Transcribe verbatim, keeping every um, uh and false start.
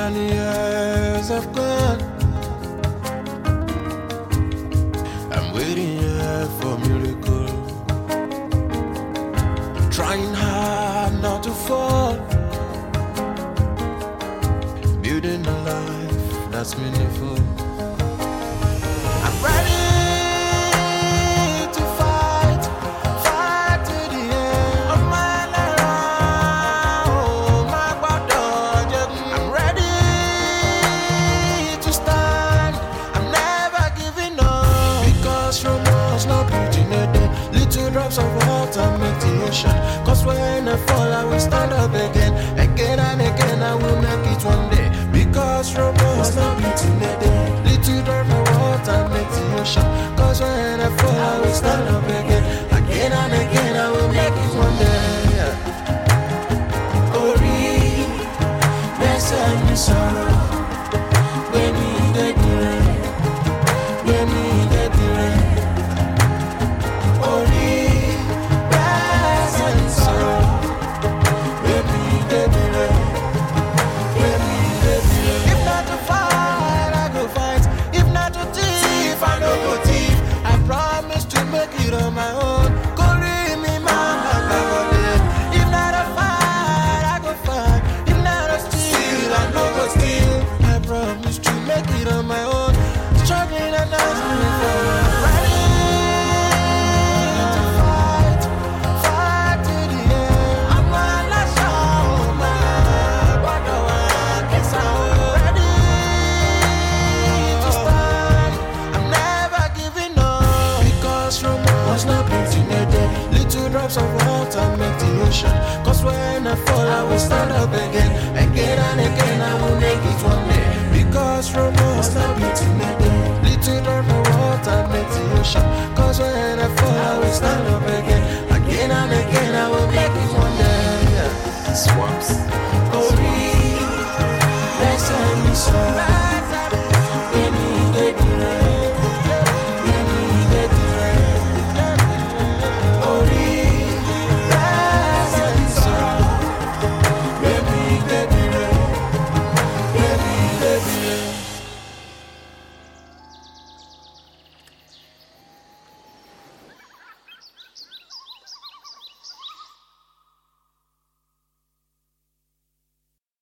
many years have gone. I'm waiting here for a miracle. Trying hard not to fall. Building a life that's meaningful. I'm ready to fight, fight to the end of my life. Oh, my God, I'm ready to stand. I'm never giving up. Because romance not beauty needed. Little drops of water make the ocean. Cause when I fall, I will stand up again. Again and again, I will make it one day. Because romance not beauty needed. Little drops of water make the ocean. Cause when I fall, I will stand up again. Again and again, I will make it one day. Ori, blessed me sorrow. When me get the rain, when me get the rain. Ori, blessed me sorrow. When me get the rain, when me get the rain. If not to fight, I go fight. If not to thief, I no go thief. I promise to make it on my own. Go read me, mama, if not to fight, I go fight. If not to steal, I no go steal. I promise to make it on my own. Struggling and asking for ready to fight, fight to the end. I'm gonna show my what do I guess I'm ready to stand. I'm never giving up. Because romance not beauty needed. Little drops of water make the ocean. Cause when I fall, I will stand up again. Again and again, I will make it one day. Because romance not beauty needed. Little drops of water make the ocean. Cause when I fall, I will stand up again. Again and again, I will make it one day. Swamps. Ori, blessed me so.